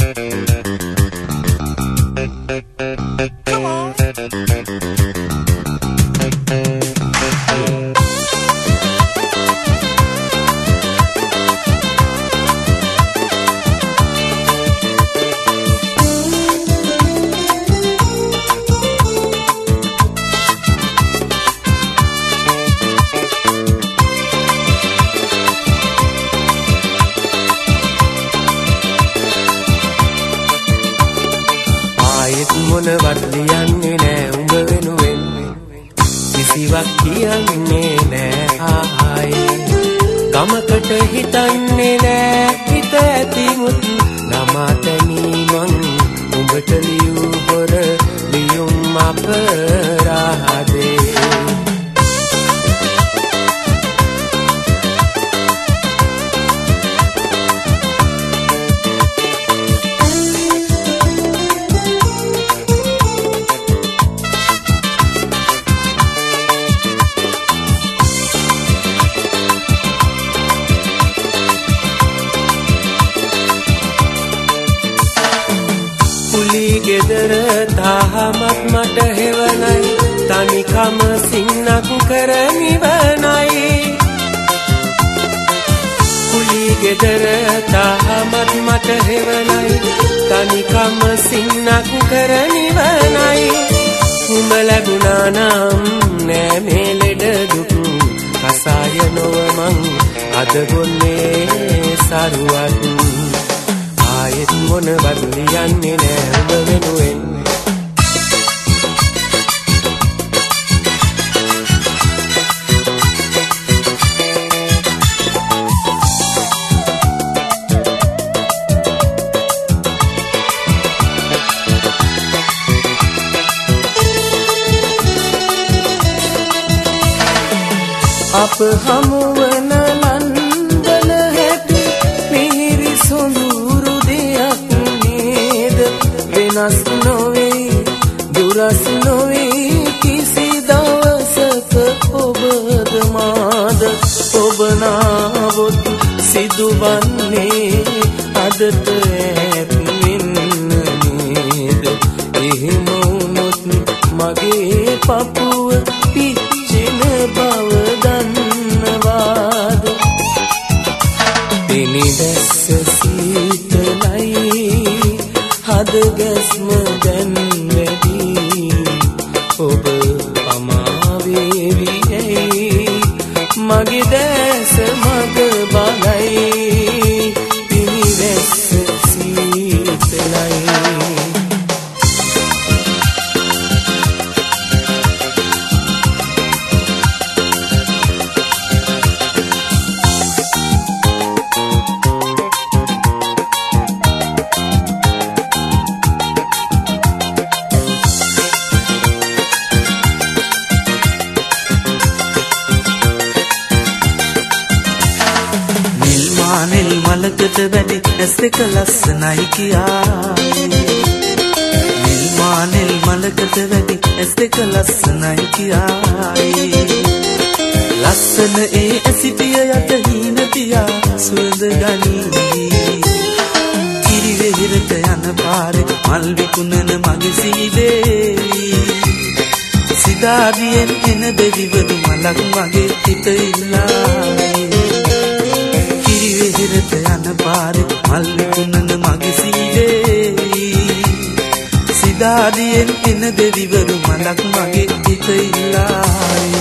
මොනවත් ලියන්නේ නෑ උඹ වෙනුවෙන් කිසිවක් කියන්නේ නෑ ආයේ ගමකට හිතන්නේ නෑ හිත ඇතිමුත් නමතනී මං උඹට ලියූ හොර ලියුම් අපරාධේ ගෙදර තාමත් මට හෙවණයි තනිකම සින්නක් කරමිවනයි කුලි ගෙදර තාමත් මට හෙවණයි තනිකම සින්නක් කරමිවනයි උඹ ලැබුණා නම් නෑ මේ ලෙඩ දුක් කසාය නොව මං අද ගොන්නේ සරුවක් ආයෙත් මොනවත් ලියන්නේ නෑ උඹ වෙනුවෙන් අප හමුවන ලන්දන හැටි මිහිරි සොඳුරු දෙයක් නේද වෙනස් නොවේ දුරස් නොවේ කිසි දවසක ඔබද මාද ඔබ නාවොත් සිදුවන්නේ අදට ඈත් වෙන්න නේද එහෙම වුණොත් මගේ පපුව පිච්චෙන බව දන්නවාද පිනිදැස්ස සීතලයි හද ගැස්ම දැන් වැඩි ඔබ පමාවේවි ඇයි මගේ දැස මග බලයි පිනිදැස්ස සීතලයි නිල් මලකට වැඩි ඇස් දෙක ලස්සනයි කියායි නිල් මලකට වැඩි ඇස් දෙක ලස්සනයි කියායි ලස්සන ඒ ඇසිටිය යට හීන තියා සුවඳ ගනී කිරි වෙහෙරට යන පාරේ මල් විකුණන මගේ සීදේ සිතාදියෙන් එන දෙවිවරු මලක් මගේ හිත ඉල්ලායි හිරට යන පාරේ මල් විකුණන මගේ සීලේ සිතාදියෙන් එන දෙවිවරු මලක් මගේ හිත ඉල්ලායි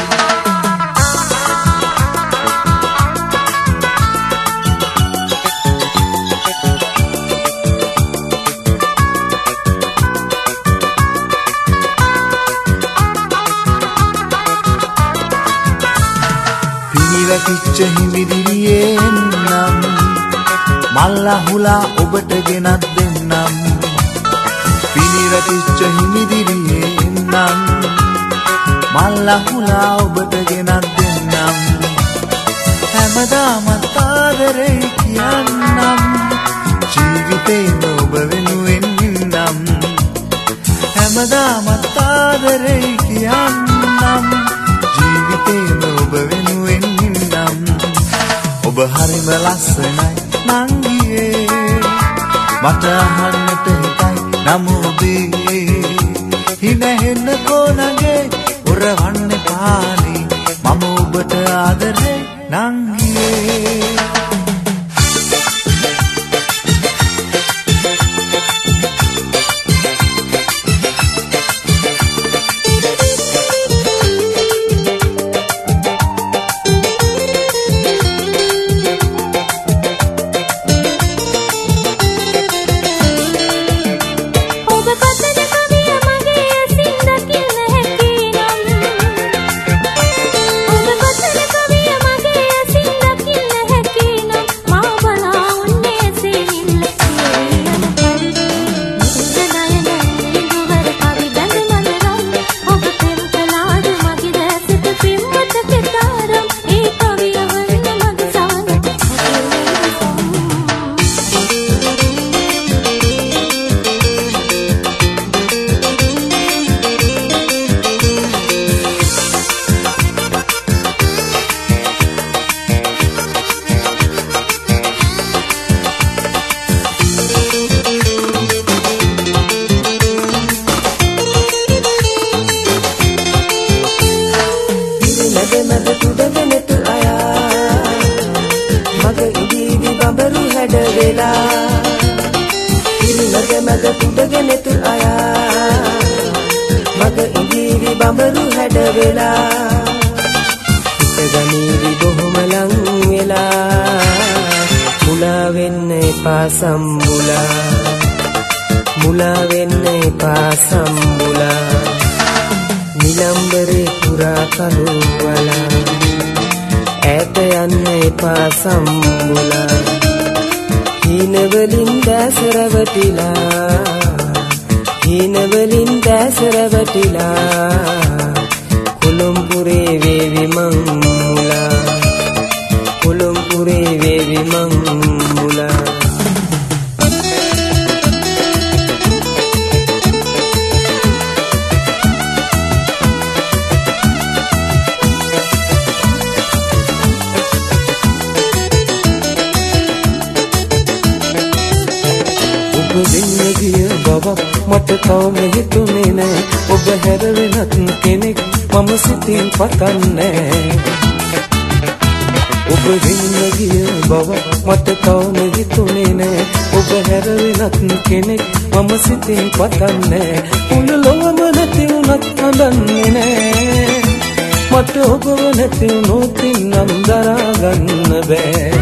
පිච්ච හිමිදිරියෙන් නම් මල්ලහුලා ඔබට ගෙනත් දෙන්නම් පිනිරතිච්ච හිමිදිරියෙන් නම් මල්ලහුලා ඔබට ගෙනත් දෙන්නම් හැමදාමත් ආදරේ කියන්නම් ජීවිතේම ඔබ වෙනුවෙන් ඉන්නම් හැමදාමත් ආදරේ කියන්නම් ජීවිතේම ඔබ වෙනුවෙන් ඔබ හරිම ලස්සනයි නංගියේ මට අහන්නට හිතයි නම ඔබේ හිනහෙන්න කොනගේ උරවන්න පානි මම ඔබට ආදරේ නංගියේ මුලා වෙන්න එපා සම්බුලා නිලම්බරේ පුරා කළුවලා ඈත යන්න එපා සම්බුලා හීනවලින් දැස රැවටිලා කොළඹුරේ වේවි මං මුලා මට තවම හිතුනේ නෑ ඔබ හැර වෙනත් කෙනෙක් මම සිතින් පතන්නේ ඔබ වෙන්න ගිය බව මට තවම හිතුනේ නෑ ඔබ හැර වෙනත් කෙනෙක් මම සිතින් පතන්නේ මුළු ලොවම නැති වුණත් හඳන්නේ නෑ මට ඔබව නැති වුණොත් නම් දරා ගන්න බෑ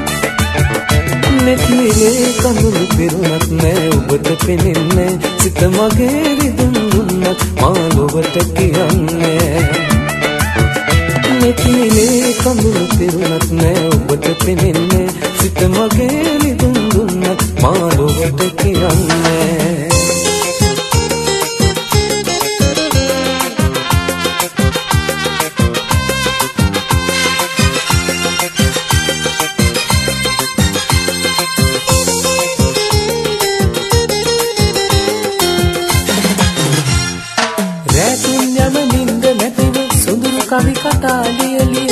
නෙත්නිලේ කඳුළු පිරුණත් නෑ ඔබට පෙනෙන්නේ සිත මගේ රිදුම් දුන්නත් මා ලොවට කියන්නේ නෙත්නිලේ කඳුළු පිරුණත් නෑ ඔබට පෙනෙන්නේ සිත මගේ රිදුම් දුන්නත් මා ලොවට කියන්නේ කවි කතා ලියලිය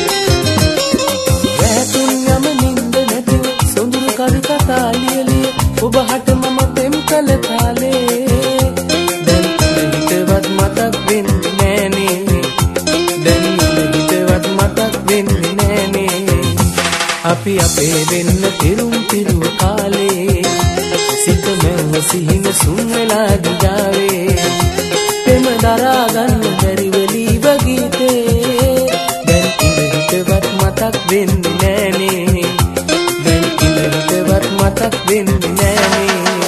වැතුන් යම නින්ද නැති සොඳුරු කවි කතා ලියලිය ඔබ හට මම පෙම් කළ කාලේ දැන් හිතවත් මතක් වෙන්නේ නෑනේ අපි අපේ වෙන්න පිරුම් පිරුව කාලේ සිත මෙව සිහින සුන් වෙලා ගියාවේ පෙම දරා ගන්න බැරි වෙලී වගීතේ දැන් ඉඳහිටවත් මතක් වෙන්නේ නෑනේ දැන් ඉඳහිටවත් මතක් වෙන්නේ නෑනේ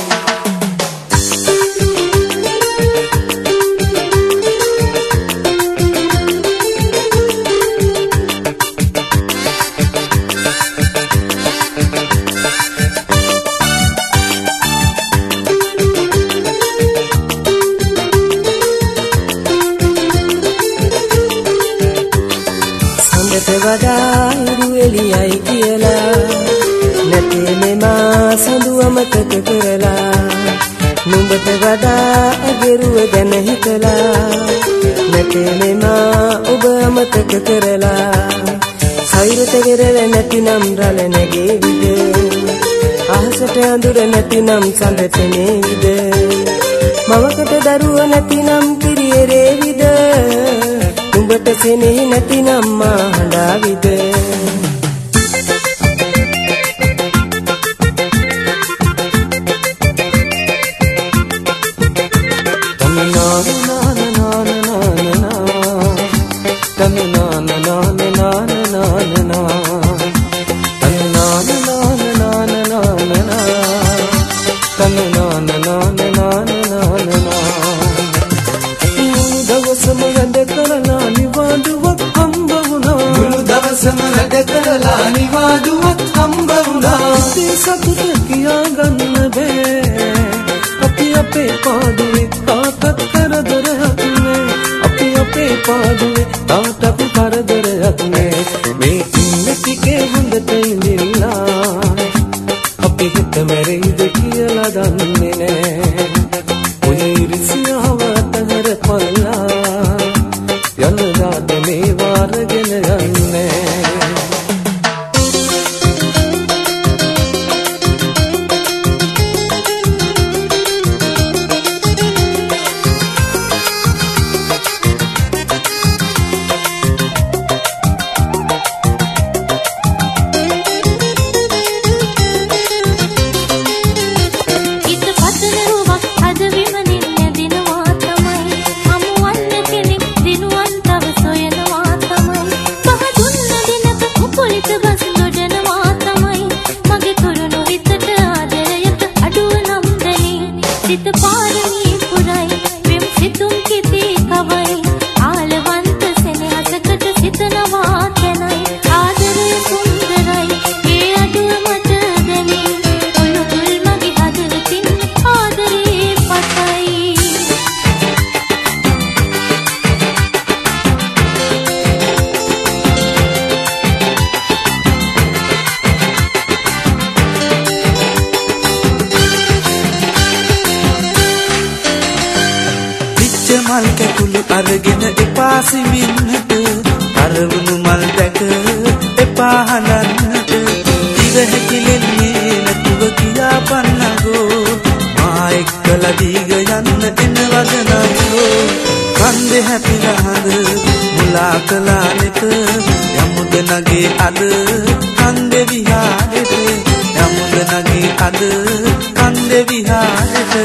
වදායිරු එළියයි කියලා නැතේ මෙමා සඳු අමතක කරලා නුඹට වඩා අගරුව ගැන හිතලා නැතේ මෙමා ඔබ අමතක කරලා සෛරත වෙරළ නැතිනම් රළ නැගේ විද අහස මනසට අඳුර නැතිනම් සඳට නේද මවකට දරුව නැතිනම් කිරියරේවිද උඹට සෙනෙහි නැතිනම් මා හඬාවිද සතුට කියා ගන්න බෑ අපි අපේ පාඩුවේ තාටත් කරදරයක් නෑ අපි අපේ පාඩුවේ තාටත් කරදරයක් නෑ මේ ඉන්න ටිකේ හොඳට ඉඳිලා අපි හිත මැරෙයිද කියලා දන්නේ නෑ ඔය ඉරිසියාව අතහැර පල්ලා යන දාට මේ වාරගෙන යන්නේ මල් කැකුළු අරගෙන එපා සිමින්නට අරවුණු මල් දැක එපා හලන්නට ඉව හැකිලෙන්නේ නැතුව කියා පන්නගෝ මා එක්කලා දීග යන්න එනවද නංගෝ කන්දේ හැපිරහඳ මුලා කළා නෙත යමුද නගේ අද කන්දේ විහාරෙට යමුද නගේ අද කන්දේ විහාරෙට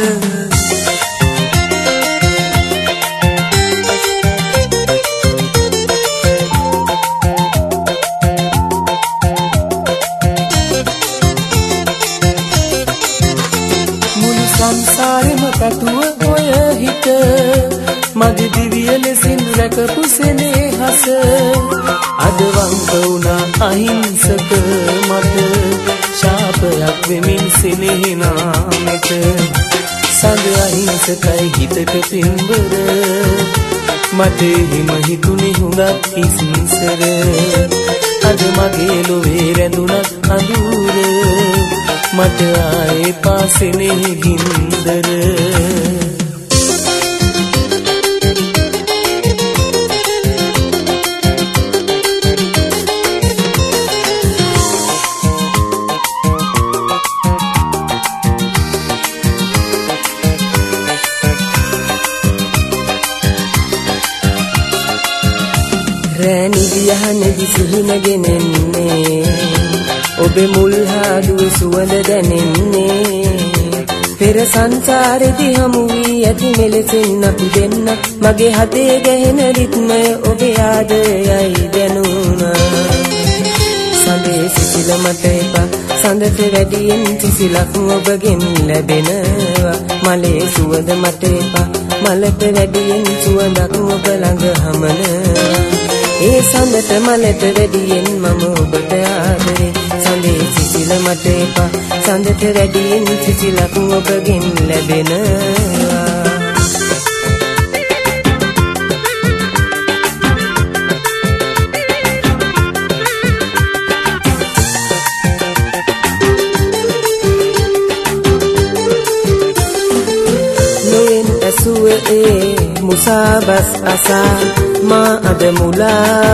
සංසාරෙම පැතුව ඔය හිත මගේ දිවිය ලෙසින් රැකපු සෙනෙහස අද වංක වුණා අහිංසක මට ශාපයක් වෙමින් සෙනෙහිනා මෙත සඳ අහිංසකයි හිතට පින්බර මට හිම හිතුනේ හුඟක් ඉස්සර අද මගේ ලොවේ රැඳුණත් අඳුර මට ආයේ පාසෙනෙහි ගින්දර රැණි වියහනේදි සිහිනගෙන එන්නේ ඔබේ මුල් හාදුවේ සුවඳ දැනෙන්නේ පෙර සංසාරෙදි හමු වී ඇති මෙලෙසින් අපි දෙන්න මගේ හදේ ගැහෙන රිද්මය ඔබේ ආදරයයි දැනුණා සඳේ සිසිල මට එපා සඳට වැඩියෙන් සිසිලක් ඔබගෙන් ලැබෙනවා මලේ සුවඳ මට එපා මලට වැඩියෙන් සුවඳක් ඔබ ළඟ හමනවා ඒ සඳට මලට වැඩියෙන් මම ඔබට ආදරේ සඳේ සිසිල මට එපා සඳට වැඩියෙන් සිසිලක් ඔබගෙන් ලැබෙනවා නොයෙන් ඇසුවේ මුසාබස් අසා මා අද මුලා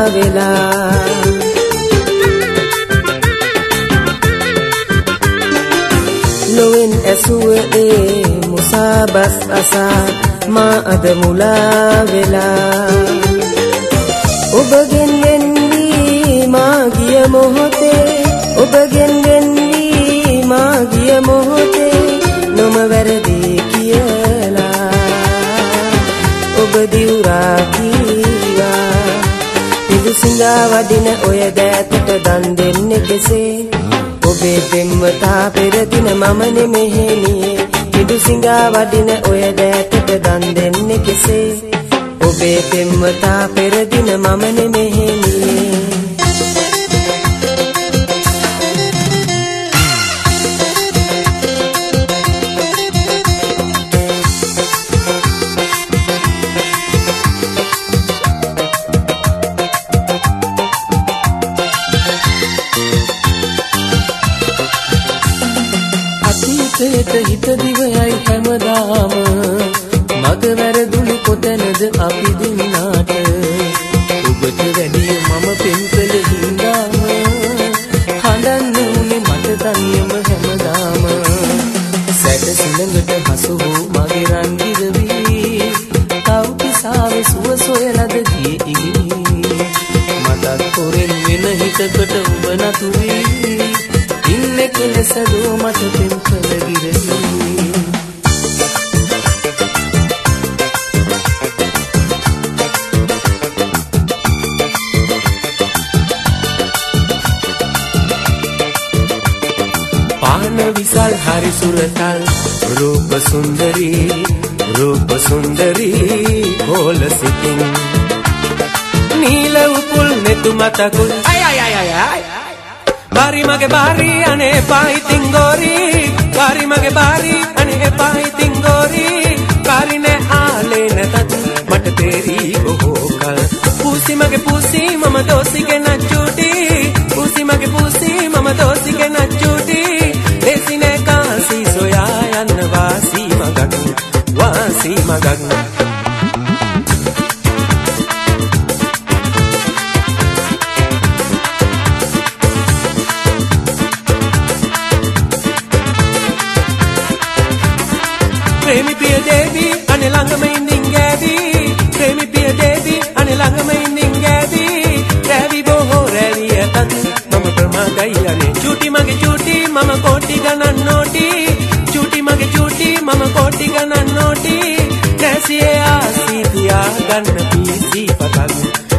වෙලා නොවෙන් ඇසුව ඒ මුසාබස් අසා මා අද මුලා වෙලා ඔබගෙන් වෙන්වී මා ගිය මොහොතේ ඔබගෙන් වෙන්වී මා ගිය මොහොතේ නොම වැරදි කියලා ඔබ දිවුරා කීවා පිදුසිඟා වඩින ඔය දෑතට දන් දෙන්නේ කෙසේ ඔබේ පෙම්වතා පෙර දින මම නෙමෙහෙනියේ පිදුසිඟා වඩින ඔය දෑතට දන් දෙන්නේ කෙසේ ඔබේ පෙම්වතා පෙර දින මම නෙමෙහෙනියේ හිත දිවයයි හැමදාම මග වැරදුණු කොතැනද අපි දෙන්නාට ඔබට වැඩිය මම පෙන් කළ හින්දාම හඬන්න උනේ මට තනියම හැමදාම සැට සිලඟට හසු වූ මගේ රන්ගිරවි තව කිසාවේ සුව සොයලද ගියේ ඉගිනි මතක් කොරෙන් වෙන හිතකට ඔබ නතු වී ඉන්නේ කෙලසදෝ මට පෙන් කළ ගිරවි පාන විසල් හරි සුරතල් රූප සුන්දරී කොල සිතින් නීල උපුල් නෙතු මතකුල් අය Bari mage bari ane pai tingori Bari mage bari ane pai tingori Bari ne aale ne tat mat teri bohkal Pusi mage pusi mama dosi ke nachuti Pusi mage pusi mama dosi ke nachuti Desi ne kasi soya yan wasi magag Premi piya devi ane langama indin gabi Premi piya devi ane langama indin gabi Ravi boho ravi atat mama pramagai ane chuti mama koti ganan noti Chuti chuti mama koti ganan noti Nasiye aasi diya ganna pisi patak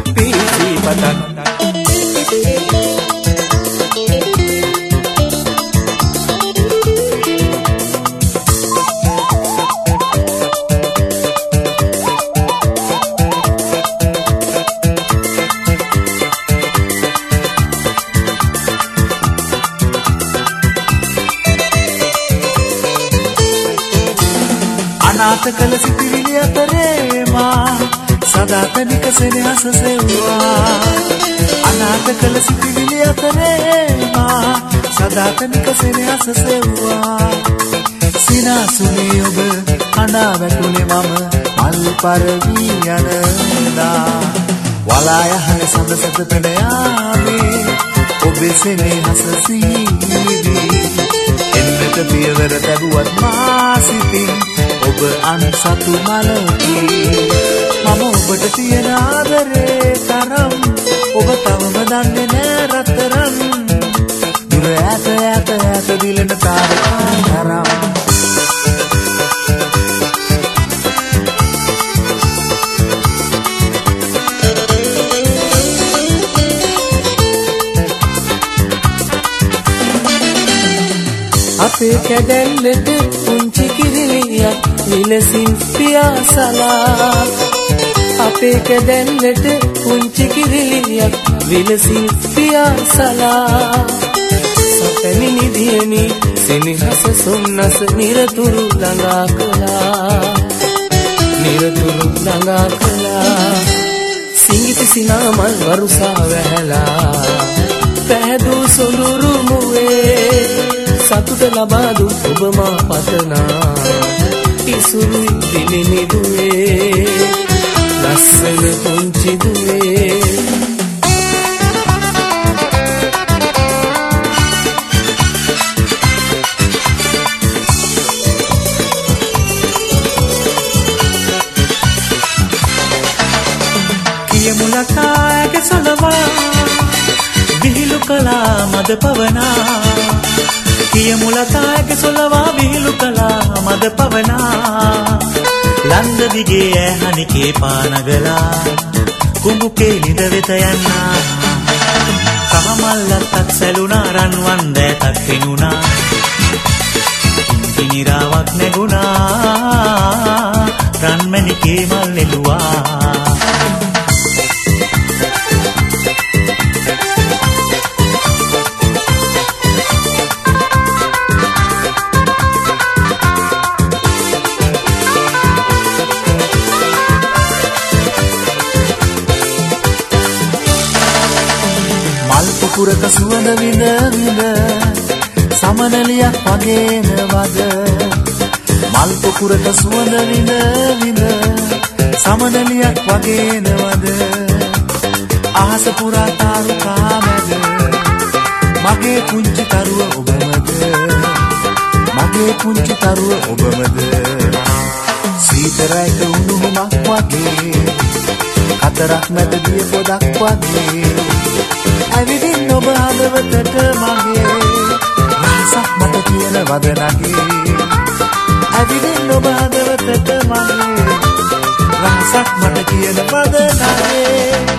අනාථ කළ සිටිවිලි අතරේ මා සදාතනික සෙනෙහස සෙව්වා අනාථ කළ සිටිවිලි අතරේ මා සදාතනික සෙනෙහස සෙව්වා සිනාසුනේ ඔබ අඬා වැටුනේ මම මල් පරවී යනදා වලාය හර සඳ සතට යාමේ ඔබේ සෙනෙහස සීවි එන්නට පියවර ලැබුවත් මා සිතින් ඔබ අන්සතු මලකි මම ඔබට තියෙන ආදරේ තරම් ඔබ තවම දන්නේ නෑ රත්තරන් දුර ඈත දිලන තාරකා තරම් අපේ කැදැල්ලට පුංචි කිරිලියක් විලසින් පියාසලා අපේ කැදැල්ලට පුංචි කිරිලියක් විලසින් පියාසලා සැපනි නිදියනි සෙනෙහස සොන්නස නිරතුරු ළඟා කළා සිංගිති සිනාමල් වරුසා වැහැලා පැහැදූ සොඳුරු මුවේ සතුට ලබා දුන් ඔබ මා පතනා ඉසුරුයි දිලිනි දුවේ ලස්සන පුංචි දුවේ ලතාගේ සලවා විහිළු කළා මද පවනා කියමු ලතාගේ සලවා විහිළු කළා මද පවනා ලන්ද දිගේ ඇහනිකේ පානගලා කුඹුකේ ලිඳ වෙත යන්නා කහමල්ලත්තක් සැලුනා රන්වන් දෑතක් පෙනුණා ඉනිරාවක් නැගුණා රන්මැණිකේ මල් එළුවා පුරක සුවඳ විඳ විඳ සමනලියක් වගේ නවද මල් පුරක සුවඳ විඳ විඳ සමනලියක් වගේ නවද අහස පුරා තාරුකා මැද මගේ පුංචි තරුව ඔබමද මගේ පුංචි තරුව ඔබමද සීතරයික උණුහුමක් වගේ අතරක් මැද දිය පොදක් වගේ ඇවිදින් ඔබ හදවතට මගේ රහසක් මට කියන වදනගේ ඇවිදින් ඔබ හදවතට මගේ රහසක් මට කියන වදනගේ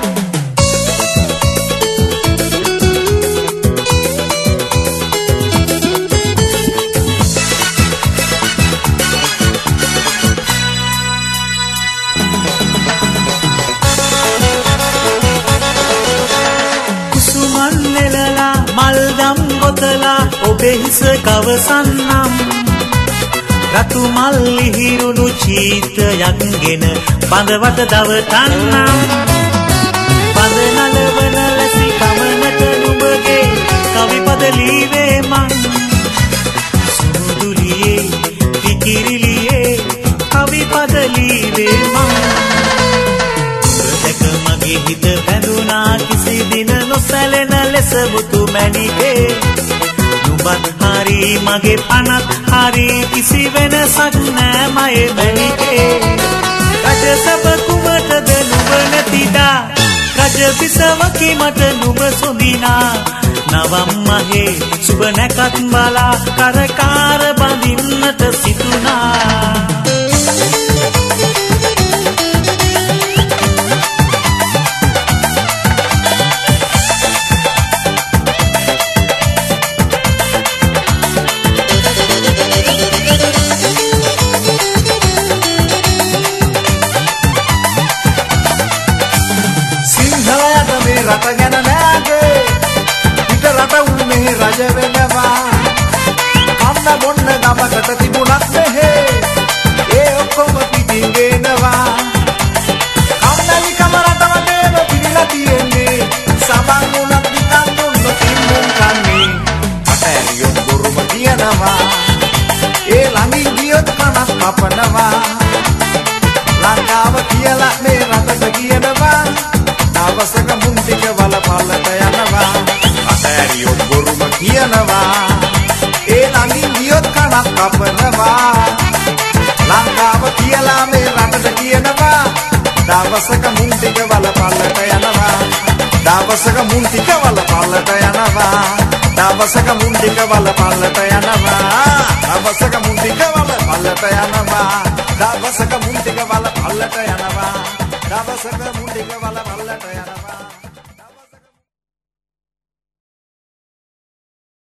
ඔබේ හිස කවසන්නම් රතු මල් හිරුණු චීතයක්ගෙන බඳවට දවටන්නම් පද නලවන ලැසි කමනට නුඹගේ කවිපද ලීවේ මං සුමුදුලියේ පිකිරිලියේ කවිපද ලීවේ මං දැක මගේ හිත බැඳුනා කිසි දින නොසැලෙන ලෙස මුතු මැණිකේ නුඹත් හරි මගේ පනත් හරි කිසි වෙනසක් නෑ මයේ මැණිකේ රජ සබ කුමටද නුඹ නැතිදා රජ පිසවකි මට නුඹ සොඳිනා නවම් මහේ සුබ නැකත් බලා කරකාර බඳින්නට සිතුනා රට ගැන නෑගේ පිට රට උන් මෙහි රජ වෙනවා කන්න බොන්න ගමකට තිබුණත් මෙහෙ ඒ ඔක්කොම පිටින් ගේනවා කන්නලි කම රට වටේම පිළිලා තියෙන්නේ සමන් උනත් නිකන් දුන්න තිම්මුන් කන්නේ අට ඇරියොත් බොරුම කියනවා ඒ ළඟින් ගියොත් කනක් කපනවා ලංකාව කියලා මේ රටට කියනවා දවසක මුන්ටික වල පල්ලට යනවා අතෑරියොත් බොරුම කියනවා ඒ ළඟින් ගියොත් කනක් කපනවා ලංකාව කියලා මේ රටට කියනවා දවසක මුන්ටික වල පල්ලට යනවා දවසක මුන්ටික වල පල්ලට යනවා දවසක මුන්ටික වල පල්ලට යනවා දවසක මුන්ටික වල පල්ලට යනවා දවසක මුන්ටික වල පල්ලට යනවා දවසක මුන්ටික වල පල්ලට යනවා